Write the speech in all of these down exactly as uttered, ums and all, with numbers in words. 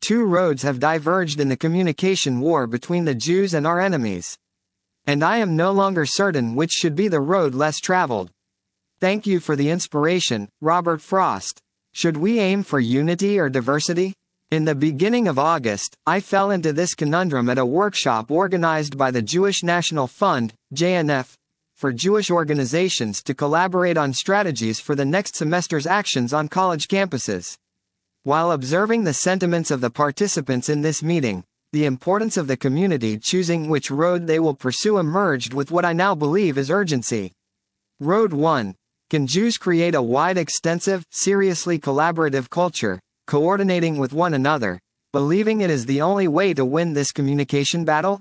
Two roads have diverged in the communication war between the Jews and our enemies. And I am no longer certain which should be the road less traveled. Thank you for the inspiration, Robert Frost. Should we aim for unity or diversity? In the beginning of August, I fell into this conundrum at a workshop organized by the Jewish National Fund, J N F, for Jewish organizations to collaborate on strategies for the next semester's actions on college campuses. While observing the sentiments of the participants in this meeting, the importance of the community choosing which road they will pursue emerged with what I now believe is urgency. Road one. Can Jews create a wide, extensive, seriously collaborative culture, coordinating with one another, believing it is the only way to win this communication battle?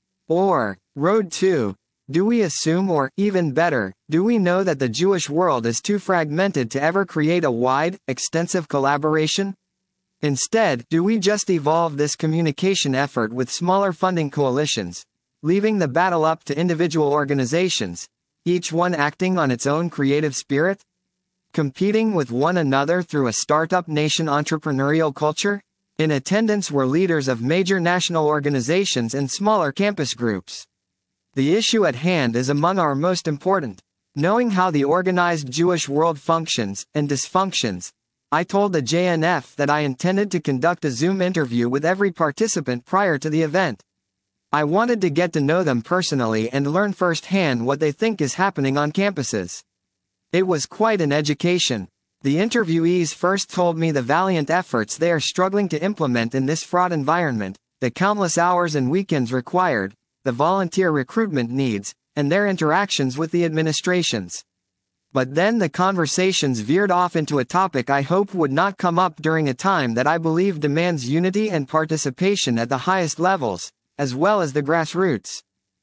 Or, Road two. Do we assume or, even better, do we know that the Jewish world is too fragmented to ever create a wide, extensive collaboration? Instead, do we just evolve this communication effort with smaller funding coalitions, leaving the battle up to individual organizations, each one acting on its own creative spirit? Competing with one another through a startup nation entrepreneurial culture? In attendance were leaders of major national organizations and smaller campus groups. The issue at hand is among our most important. Knowing how the organized Jewish world functions and dysfunctions, I told the J N F that I intended to conduct a Zoom interview with every participant prior to the event. I wanted to get to know them personally and learn firsthand what they think is happening on campuses. It was quite an education. The interviewees first told me the valiant efforts they are struggling to implement in this fraught environment, the countless hours and weekends required, the volunteer recruitment needs, and their interactions with the administrations. But then the conversations veered off into a topic I hoped would not come up during a time that I believe demands unity and participation at the highest levels, as well as the grassroots.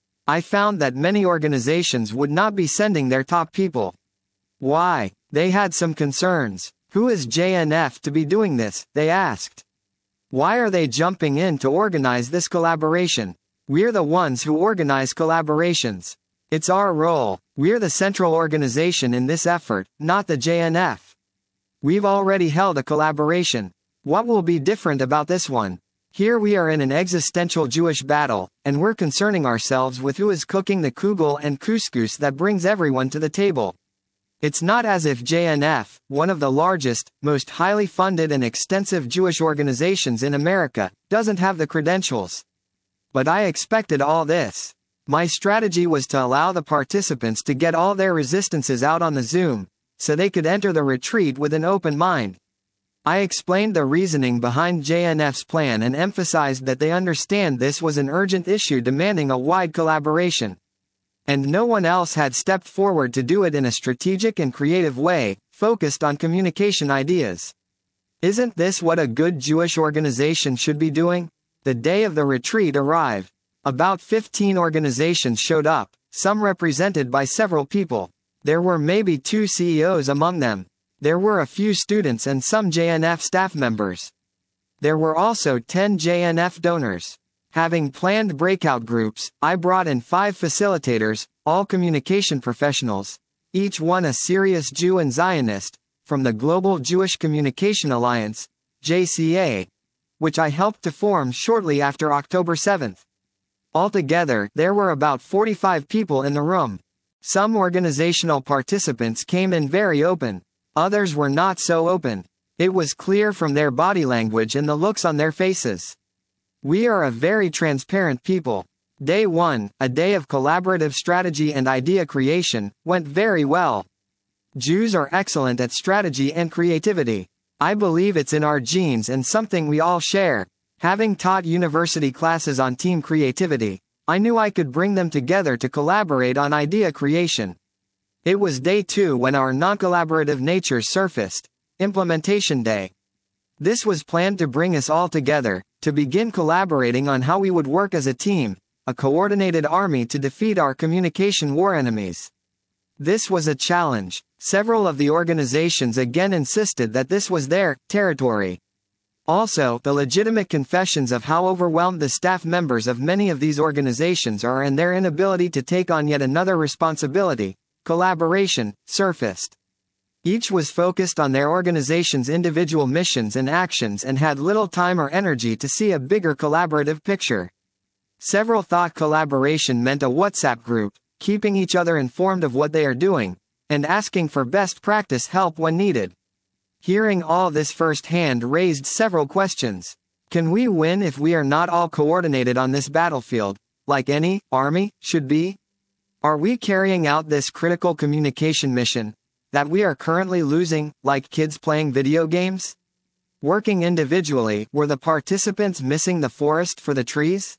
I found that many organizations would not be sending their top people. Why? They had some concerns. Who is J N F to be doing this? They asked. Why are they jumping in to organize this collaboration? We're the ones who organize collaborations. It's our role. We're the central organization in this effort, not the J N F. We've already held a collaboration. What will be different about this one? Here we are in an existential Jewish battle, and we're concerning ourselves with who is cooking the kugel and couscous that brings everyone to the table. It's not as if J N F, one of the largest, most highly funded and extensive Jewish organizations in America, doesn't have the credentials. But I expected all this. My strategy was to allow the participants to get all their resistances out on the Zoom, so they could enter the retreat with an open mind. I explained the reasoning behind J N F's plan and emphasized that they understand this was an urgent issue demanding a wide collaboration. And no one else had stepped forward to do it in a strategic and creative way, focused on communication ideas. Isn't this what a good Jewish organization should be doing? The day of the retreat arrived. About fifteen organizations showed up, some represented by several people. There were maybe two C E Os among them. There were a few students and some J N F staff members. There were also ten J N F donors. Having planned breakout groups, I brought in five facilitators, all communication professionals, each one a serious Jew and Zionist, from the Global Jewish Communication Alliance, J C A, which I helped to form shortly after October seventh. Altogether, there were about forty-five people in the room. Some organizational participants came in very open. Others were not so open. It was clear from their body language and the looks on their faces. We are a very transparent people. Day one, a day of collaborative strategy and idea creation, went very well. Jews are excellent at strategy and creativity. I believe it's in our genes and something we all share. Having taught university classes on team creativity, I knew I could bring them together to collaborate on idea creation. It was day two when our non-collaborative nature surfaced, implementation day. This was planned to bring us all together, to begin collaborating on how we would work as a team, a coordinated army to defeat our communication war enemies. This was a challenge. Several of the organizations again insisted that this was their territory. Also, the legitimate confessions of how overwhelmed the staff members of many of these organizations are and their inability to take on yet another responsibility, collaboration, surfaced. Each was focused on their organization's individual missions and actions and had little time or energy to see a bigger collaborative picture. Several thought collaboration meant a WhatsApp group, keeping each other informed of what they are doing, and asking for best practice help when needed. Hearing all this firsthand raised several questions. Can we win if we are not all coordinated on this battlefield, like any army should be? Are we carrying out this critical communication mission that we are currently losing, like kids playing video games? Working individually, were the participants missing the forest for the trees?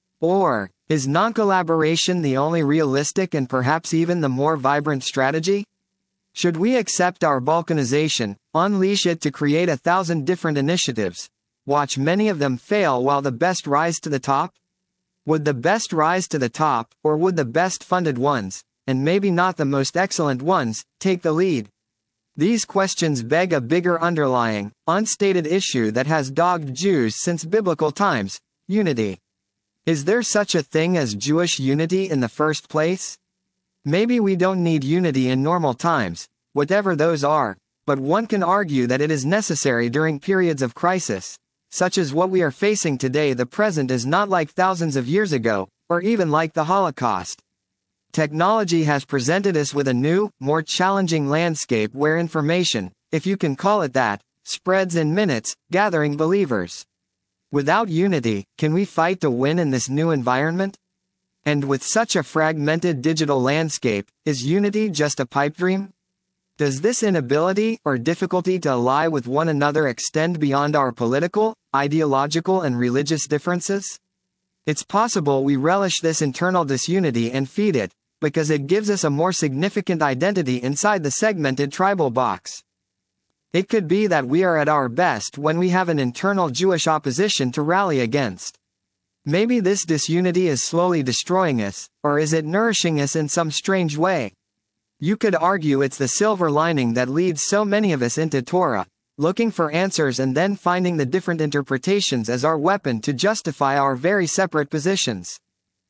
Or, is non-collaboration the only realistic and perhaps even the more vibrant strategy? Should we accept our balkanization, unleash it to create a thousand different initiatives, watch many of them fail while the best rise to the top? Would the best rise to the top, or would the best funded ones, and maybe not the most excellent ones, take the lead? These questions beg a bigger underlying, unstated issue that has dogged Jews since biblical times: unity. Is there such a thing as Jewish unity in the first place? Maybe we don't need unity in normal times, whatever those are, but one can argue that it is necessary during periods of crisis, such as what we are facing today. The present is not like thousands of years ago, or even like the Holocaust. Technology has presented us with a new, more challenging landscape where information, if you can call it that, spreads in minutes, gathering believers. Without unity, can we fight to win in this new environment? And with such a fragmented digital landscape, is unity just a pipe dream? Does this inability or difficulty to ally with one another extend beyond our political, ideological and religious differences? It's possible we relish this internal disunity and feed it, because it gives us a more significant identity inside the segmented tribal box. It could be that we are at our best when we have an internal Jewish opposition to rally against. Maybe this disunity is slowly destroying us, or is it nourishing us in some strange way? You could argue it's the silver lining that leads so many of us into Torah, looking for answers and then finding the different interpretations as our weapon to justify our very separate positions.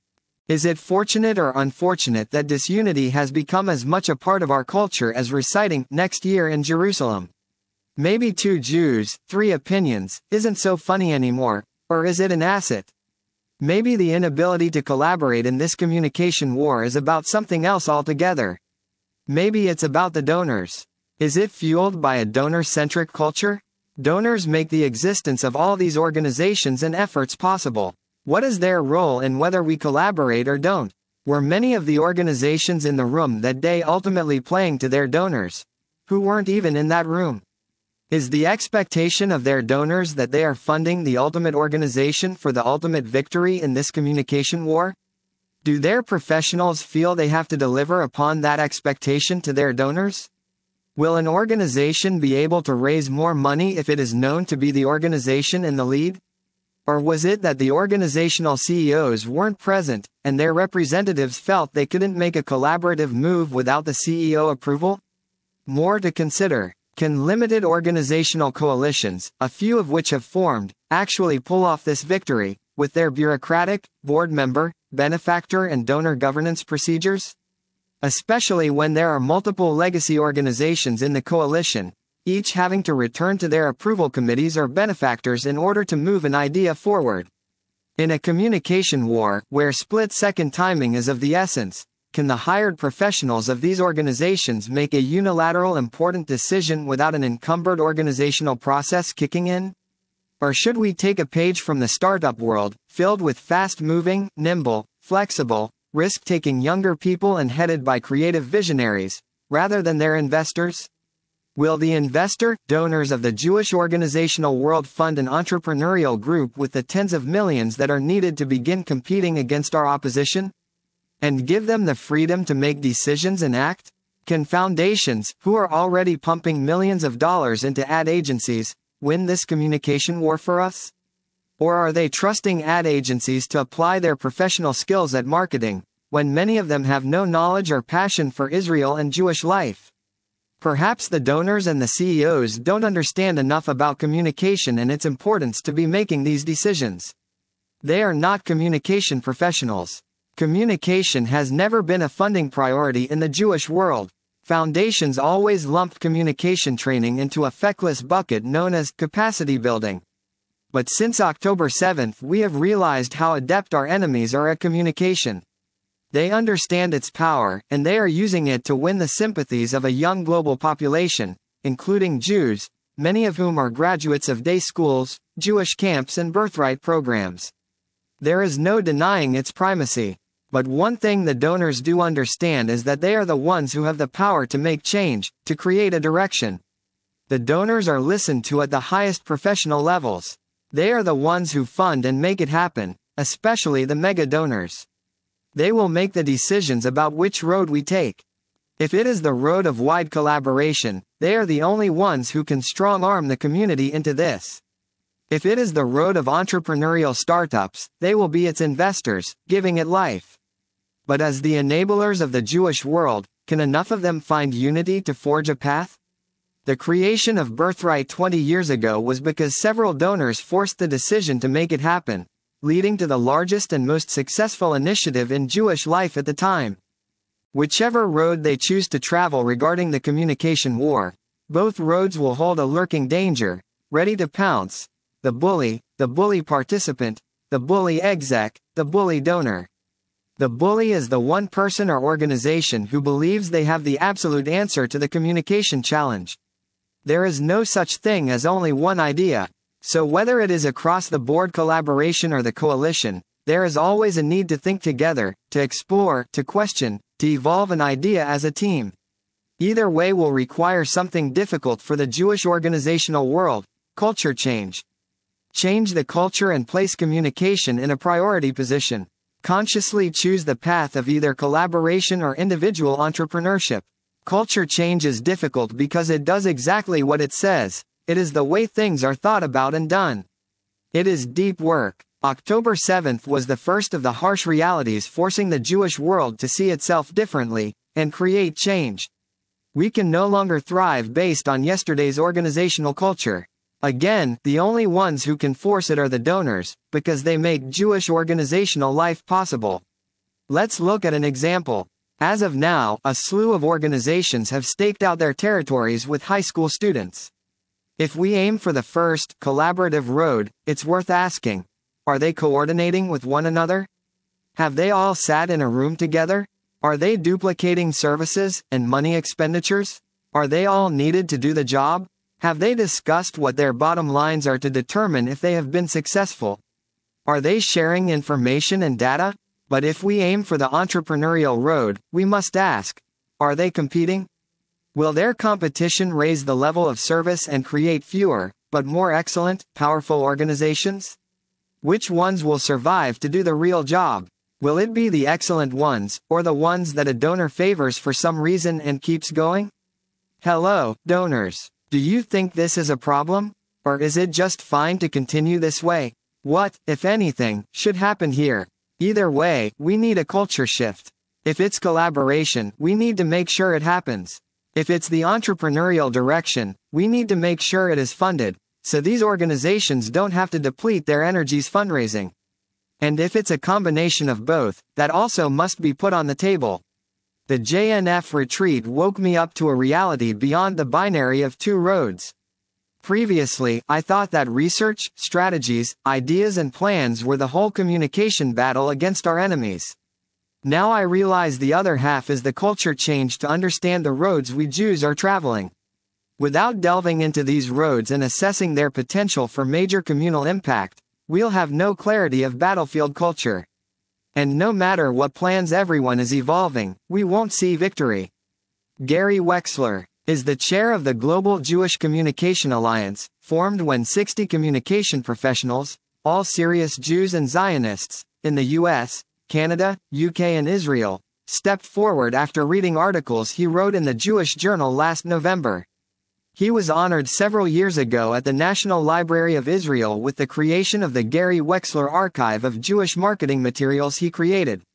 Is it fortunate or unfortunate that disunity has become as much a part of our culture as reciting "next year in Jerusalem"? Maybe two Jews, three opinions, isn't so funny anymore, or is it an asset? Maybe the inability to collaborate in this communication war is about something else altogether. Maybe it's about the donors. Is it fueled by a donor-centric culture? Donors make the existence of all these organizations and efforts possible. What is their role in whether we collaborate or don't? Were many of the organizations in the room that day ultimately playing to their donors, who weren't even in that room? Is the expectation of their donors that they are funding the ultimate organization for the ultimate victory in this communication war? Do their professionals feel they have to deliver upon that expectation to their donors? Will an organization be able to raise more money if it is known to be the organization in the lead? Or was it that the organizational C E Os weren't present, and their representatives felt they couldn't make a collaborative move without the C E O approval? More to consider. Can limited organizational coalitions, a few of which have formed, actually pull off this victory, with their bureaucratic, board member, benefactor and donor governance procedures? Especially when there are multiple legacy organizations in the coalition, each having to return to their approval committees or benefactors in order to move an idea forward. In a communication war, where split-second timing is of the essence, can the hired professionals of these organizations make a unilateral important decision without an encumbered organizational process kicking in? Or should we take a page from the startup world, filled with fast-moving, nimble, flexible, risk-taking younger people and headed by creative visionaries, rather than their investors? Will the investor, donors of the Jewish organizational world fund an entrepreneurial group with the tens of millions that are needed to begin competing against our opposition? And give them the freedom to make decisions and act? Can foundations, who are already pumping millions of dollars into ad agencies, win this communication war for us? Or are they trusting ad agencies to apply their professional skills at marketing, when many of them have no knowledge or passion for Israel and Jewish life? Perhaps the donors and the C E Os don't understand enough about communication and its importance to be making these decisions. They are not communication professionals. Communication has never been a funding priority in the Jewish world. Foundations always lumped communication training into a feckless bucket known as capacity building. But since October seventh, we have realized how adept our enemies are at communication. They understand its power, and they are using it to win the sympathies of a young global population, including Jews, many of whom are graduates of day schools, Jewish camps, and birthright programs. There is no denying its primacy. But one thing the donors do understand is that they are the ones who have the power to make change, to create a direction. The donors are listened to at the highest professional levels. They are the ones who fund and make it happen, especially the mega donors. They will make the decisions about which road we take. If it is the road of wide collaboration, they are the only ones who can strong-arm the community into this. If it is the road of entrepreneurial startups, they will be its investors, giving it life. But as the enablers of the Jewish world, can enough of them find unity to forge a path? The creation of Birthright twenty years ago was because several donors forced the decision to make it happen, leading to the largest and most successful initiative in Jewish life at the time. Whichever road they choose to travel regarding the communication war, both roads will hold a lurking danger, ready to pounce: the bully, the bully participant, the bully exec, the bully donor. The bully is the one person or organization who believes they have the absolute answer to the communication challenge. There is no such thing as only one idea, so whether it is across-the-board collaboration or the coalition, there is always a need to think together, to explore, to question, to evolve an idea as a team. Either way will require something difficult for the Jewish organizational world: culture change. Change the culture and place communication in a priority position. Consciously choose the path of either collaboration or individual entrepreneurship. Culture change is difficult because it does exactly what it says. It is the way things are thought about and done. It is deep work. October seventh was the first of the harsh realities forcing the Jewish world to see itself differently, and create change. We can no longer thrive based on yesterday's organizational culture. Again, the only ones who can force it are the donors, because they make Jewish organizational life possible. Let's look at an example. As of now, a slew of organizations have staked out their territories with high school students. If we aim for the first, collaborative road, it's worth asking: are they coordinating with one another? Have they all sat in a room together? Are they duplicating services and money expenditures? Are they all needed to do the job? Have they discussed what their bottom lines are to determine if they have been successful? Are they sharing information and data? But if we aim for the entrepreneurial road, we must ask: are they competing? Will their competition raise the level of service and create fewer, but more excellent, powerful organizations? Which ones will survive to do the real job? Will it be the excellent ones, or the ones that a donor favors for some reason and keeps going? Hello, donors. Do you think this is a problem? Or is it just fine to continue this way? What, if anything, should happen here? Either way, we need a culture shift. If it's collaboration, we need to make sure it happens. If it's the entrepreneurial direction, we need to make sure it is funded, so these organizations don't have to deplete their energies fundraising. And if it's a combination of both, that also must be put on the table. The J N F retreat woke me up to a reality beyond the binary of two roads. Previously, I thought that research, strategies, ideas and plans were the whole communication battle against our enemies. Now I realize the other half is the culture change to understand the roads we Jews are traveling. Without delving into these roads and assessing their potential for major communal impact, we'll have no clarity of battlefield culture. And no matter what plans everyone is evolving, we won't see victory. Gary Wexler is the chair of the Global Jewish Communication Alliance, formed when sixty communication professionals, all serious Jews and Zionists, in the U S, Canada, U K and Israel, stepped forward after reading articles he wrote in the Jewish Journal last November. He was honored several years ago at the National Library of Israel with the creation of the Gary Wexler Archive of Jewish marketing materials he created.